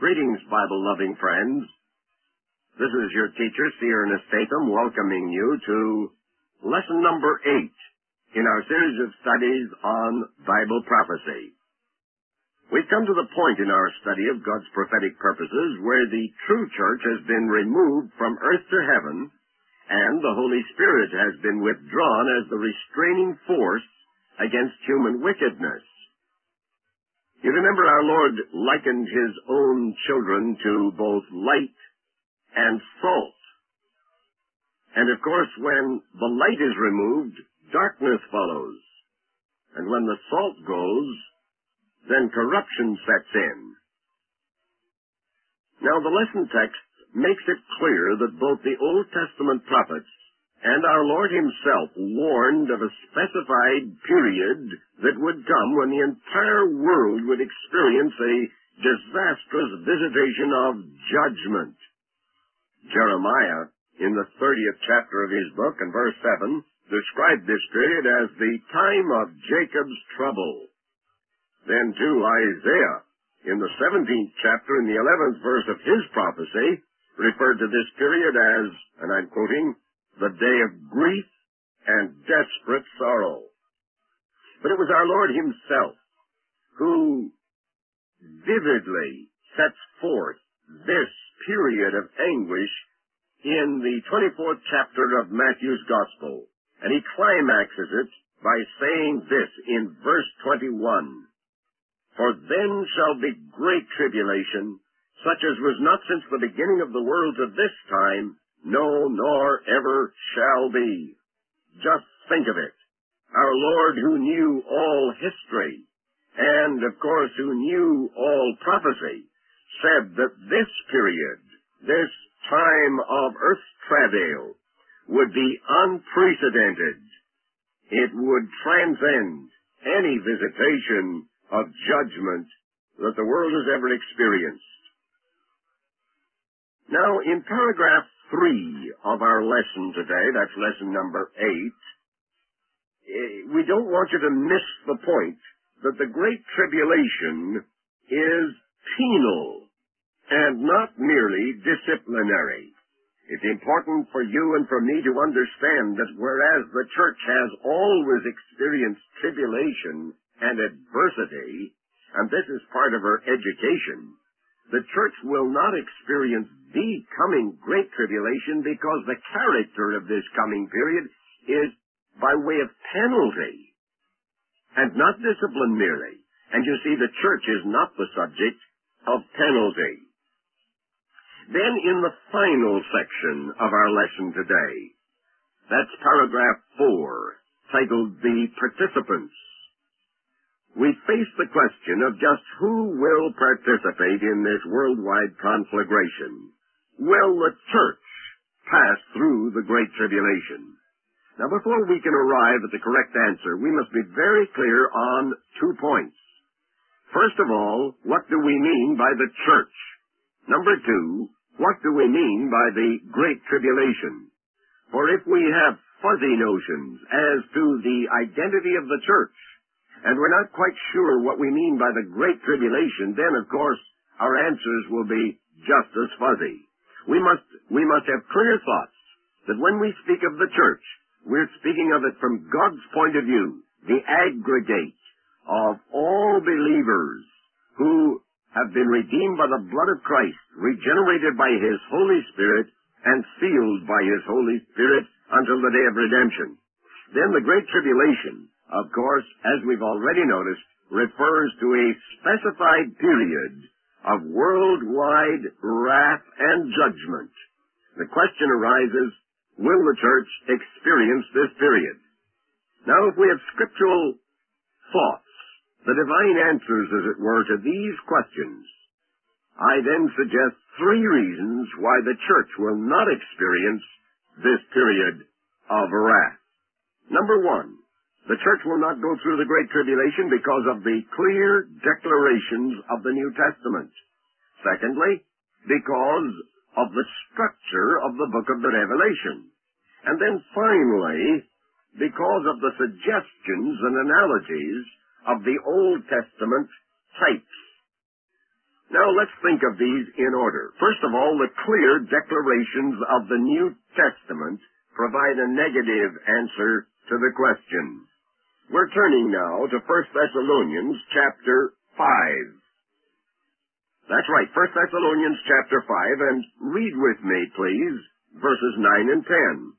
Greetings, Bible-loving friends. This is your teacher, C. Ernest Statham, welcoming you to lesson number 8 in our series of studies on Bible prophecy. We've come to the point in our study of God's prophetic purposes where the true church has been removed from earth to heaven, and the Holy Spirit has been withdrawn as the restraining force against human wickedness. You remember our Lord likened his own children to both light and salt. And of course, when the light is removed, darkness follows. And when the salt goes, then corruption sets in. Now, the lesson text makes it clear that both the Old Testament prophets and our Lord himself warned of a specified period that would come when the entire world would experience a disastrous visitation of judgment. Jeremiah, in the 30th chapter of his book, in verse 7, described this period as the time of Jacob's trouble. Then, too, Isaiah, in the 17th chapter, in the 11th verse of his prophecy, referred to this period as, and I'm quoting, the day of grief and desperate sorrow. But it was our Lord himself who vividly sets forth this period of anguish in the 24th chapter of Matthew's Gospel. And he climaxes it by saying this in verse 21. For then shall be great tribulation, such as was not since the beginning of the world to this time, no, nor ever shall be. Just think of it. Our Lord, who knew all history, and, of course, who knew all prophecy, said that this period, this time of earth's travail, would be unprecedented. It would transcend any visitation of judgment that the world has ever experienced. Now, in paragraph 3 of our lesson today, that's lesson number 8, we don't want you to miss the point that the Great Tribulation is penal and not merely disciplinary. It's important for you and for me to understand that whereas the church has always experienced tribulation and adversity, and this is part of her education, the church will not experience the coming Great Tribulation because the character of this coming period is by way of penalty and not discipline merely. And you see, the church is not the subject of penalty. Then in the final section of our lesson today, that's paragraph 4, titled The Participants, we face the question of just who will participate in this worldwide conflagration. Will the church pass through the Great Tribulation? Now, before we can arrive at the correct answer, we must be very clear on 2 points. First of all, what do we mean by the church? Number 2, what do we mean by the Great Tribulation? For if we have fuzzy notions as to the identity of the church, and we're not quite sure what we mean by the Great Tribulation, then, of course, our answers will be just as fuzzy. We must have clear thoughts that when we speak of the church, we're speaking of it from God's point of view, the aggregate of all believers who have been redeemed by the blood of Christ, regenerated by His Holy Spirit, and sealed by His Holy Spirit until the day of redemption. Then the Great Tribulation, of course, as we've already noticed, refers to a specified period of worldwide wrath and judgment. The question arises, will the church experience this period? Now, if we have scriptural thoughts, the divine answers, as it were, to these questions, I then suggest 3 reasons why the church will not experience this period of wrath. Number 1, the church will not go through the Great Tribulation because of the clear declarations of the New Testament. Secondly, because of the structure of the book of the Revelation. And then finally, because of the suggestions and analogies of the Old Testament types. Now let's think of these in order. First of all, the clear declarations of the New Testament provide a negative answer to the question. We're turning now to 1 Thessalonians chapter 5. That's right, 1 Thessalonians chapter 5, and read with me, please, verses 9 and 10.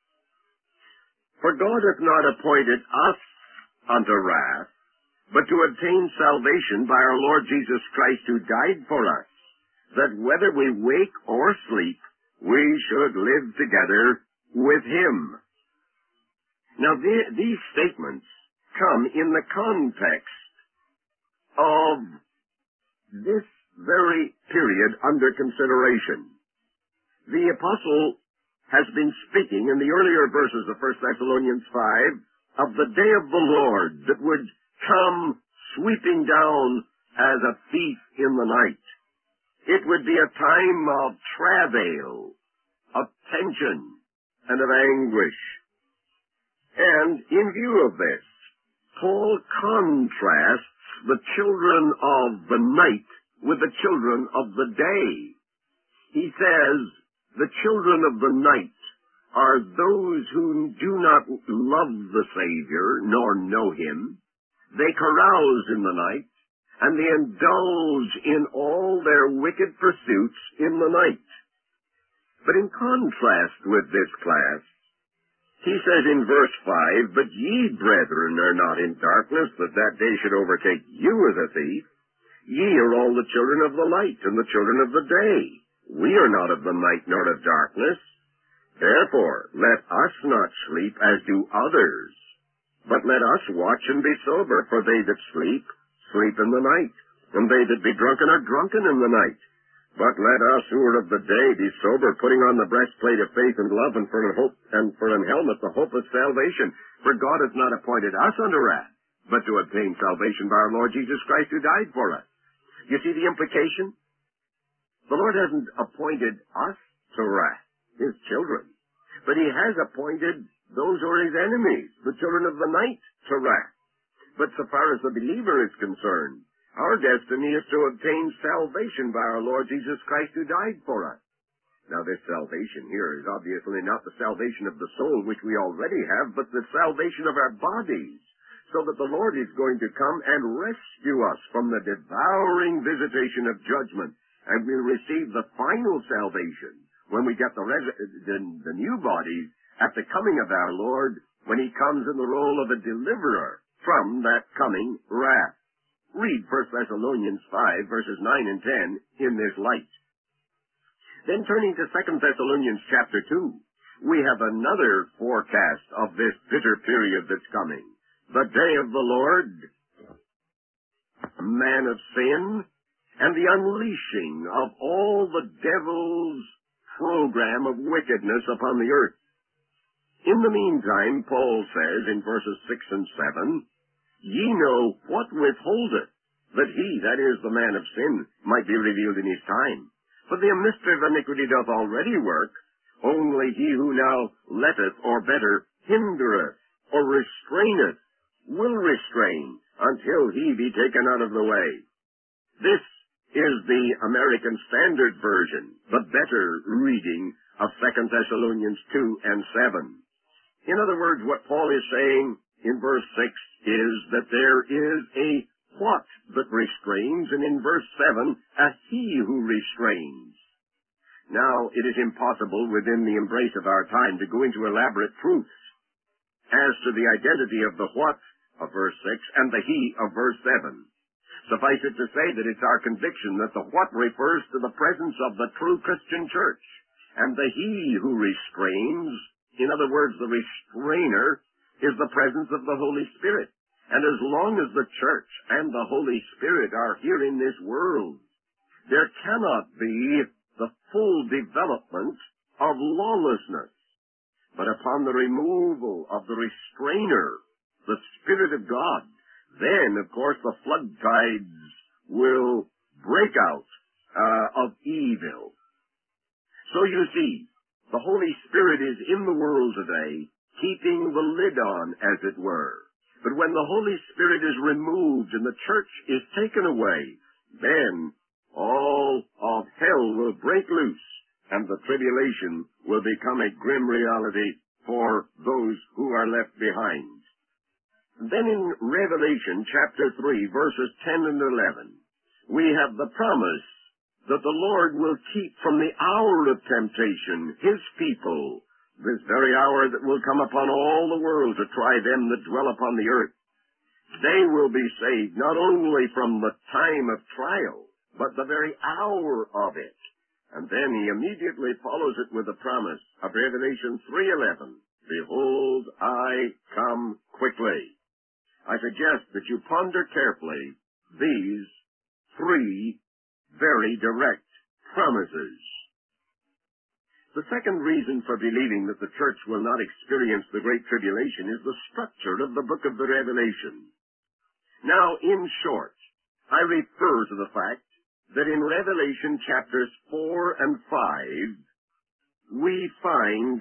For God hath not appointed us unto wrath, but to obtain salvation by our Lord Jesus Christ, who died for us, that whether we wake or sleep, we should live together with him. Now, these statements come in the context of this very period under consideration. The apostle has been speaking in the earlier verses of 1 Thessalonians 5 of the day of the Lord that would come sweeping down as a thief in the night. It would be a time of travail, of tension, and of anguish. And in view of this, Paul contrasts the children of the night with the children of the day. He says, the children of the night are those who do not love the Savior nor know him. They carouse in the night, and they indulge in all their wicked pursuits in the night. But in contrast with this class, he says in verse 5, But ye, brethren, are not in darkness, that that day should overtake you as a thief. Ye are all the children of the light, and the children of the day. We are not of the night nor of darkness. Therefore, let us not sleep as do others, but let us watch and be sober, for they that sleep, sleep in the night, and they that be drunken are drunken in the night. But let us who are of the day be sober, putting on the breastplate of faith and love, and for an helmet the hope of salvation. For God hath not appointed us unto wrath, but to obtain salvation by our Lord Jesus Christ, who died for us. You see the implication? The Lord hasn't appointed us to wrath, his children, but he has appointed those who are his enemies, the children of the night, to wrath. But so far as the believer is concerned, our destiny is to obtain salvation by our Lord Jesus Christ, who died for us. Now, this salvation here is obviously not the salvation of the soul, which we already have, but the salvation of our bodies, so that the Lord is going to come and rescue us from the devouring visitation of judgment, and we'll receive the final salvation when we get the new bodies at the coming of our Lord, when he comes in the role of a deliverer from that coming wrath. Read 1 Thessalonians 5, verses 9 and 10 in this light. Then turning to 2 Thessalonians chapter 2, we have another forecast of this bitter period that's coming. The day of the Lord, man of sin, and the unleashing of all the devil's program of wickedness upon the earth. In the meantime, Paul says in verses 6 and 7, Ye know what withholdeth, that he, that is, the man of sin, might be revealed in his time. For the mystery of iniquity doth already work, only he who now letteth, or better, hindereth, or restraineth, will restrain, until he be taken out of the way. This is the American Standard Version, the better reading of 2 Thessalonians 2 and 7. In other words, what Paul is saying in verse 6 is that there is a what that restrains, and in verse 7, a he who restrains. Now, it is impossible within the embrace of our time to go into elaborate proofs as to the identity of the what of verse 6 and the he of verse 7. Suffice it to say that it's our conviction that the what refers to the presence of the true Christian church, and the he who restrains, in other words, the restrainer, is the presence of the Holy Spirit. And as long as the church and the Holy Spirit are here in this world, there cannot be the full development of lawlessness. But upon the removal of the restrainer, the Spirit of God, then, of course, the flood tides will break out of evil. So you see, the Holy Spirit is in the world today, keeping the lid on, as it were. But when the Holy Spirit is removed and the church is taken away, then all of hell will break loose, and the tribulation will become a grim reality for those who are left behind. Then in Revelation chapter 3, verses 10 and 11, we have the promise that the Lord will keep from the hour of temptation His people, this very hour that will come upon all the world to try them that dwell upon the earth. They will be saved not only from the time of trial, but the very hour of it. And then he immediately follows it with the promise of Revelation 3:11, Behold, I come quickly. I suggest that you ponder carefully these three very direct promises. The second reason for believing that the church will not experience the Great Tribulation is the structure of the book of the Revelation. Now, in short, I refer to the fact that in Revelation chapters 4 and 5, we find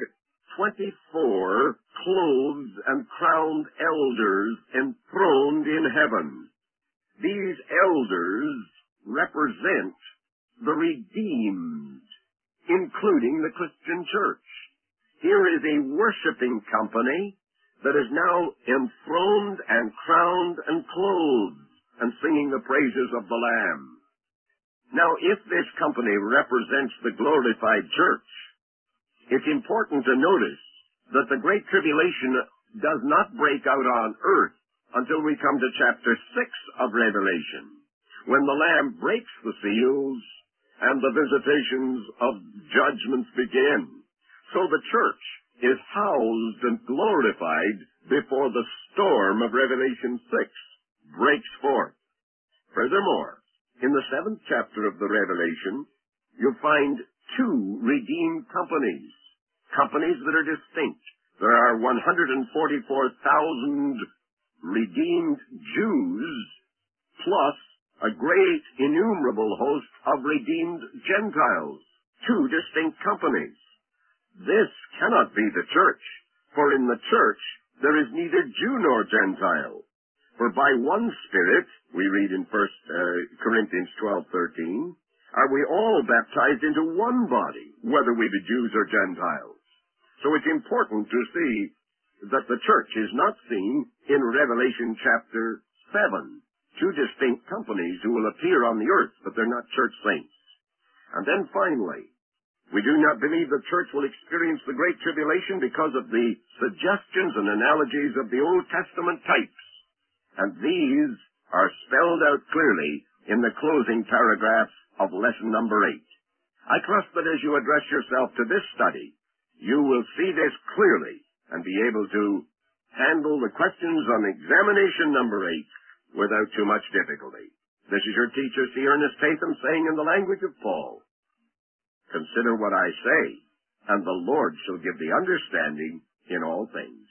24 clothed and crowned elders enthroned in heaven. These elders represent the redeemed, including the Christian church. Here is a worshiping company that is now enthroned and crowned and clothed and singing the praises of the Lamb. Now, if this company represents the glorified church, it's important to notice that the Great Tribulation does not break out on earth until we come to chapter 6 of Revelation, when the Lamb breaks the seals and the visitations of judgments begin. So the church is housed and glorified before the storm of Revelation 6 breaks forth. Furthermore, in the 7th chapter of the Revelation, you'll find two redeemed companies, companies that are distinct. There are 144,000 redeemed Jews, plus a great innumerable host of redeemed Gentiles, two distinct companies. This cannot be the church, for in the church there is neither Jew nor Gentile. For by one Spirit, we read in 1 Corinthians 12:13, are we all baptized into one body, whether we be Jews or Gentiles. So it's important to see that the church is not seen in Revelation chapter 7, two distinct companies who will appear on the earth, but they're not church saints. And then finally, we do not believe the church will experience the Great Tribulation because of the suggestions and analogies of the Old Testament types. And these are spelled out clearly in the closing paragraphs of lesson number 8. I trust that as you address yourself to this study, you will see this clearly and be able to handle the questions on examination number 8 without too much difficulty. This is your teacher, C. Ernest Tatham, saying in the language of Paul, consider what I say, and the Lord shall give the understanding in all things.